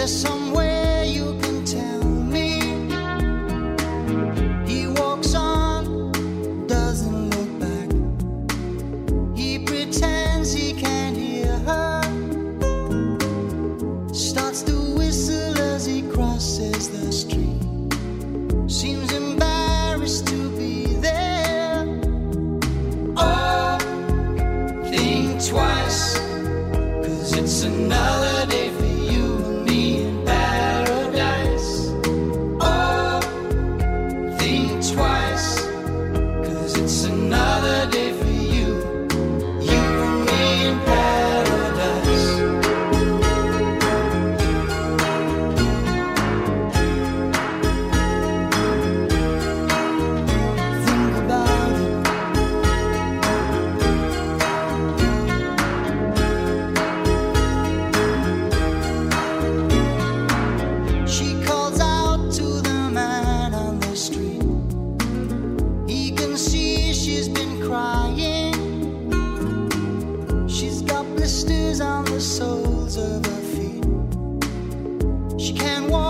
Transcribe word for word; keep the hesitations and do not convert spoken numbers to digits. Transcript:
there's somewhere you can tell me. He walks on, doesn't look back. He pretends he can't hear her. Starts to whistle as he crosses the street. Seems embarrassed to be there. Oh, think twice, 'cause it's another day for you and me in paradise. Oh, think twice, 'cause it's another day for you, you and me in paradise. Think about it. She calls out to the man on the street. He can see she's been crying. She's got blisters on the soles of her feet. She can't walk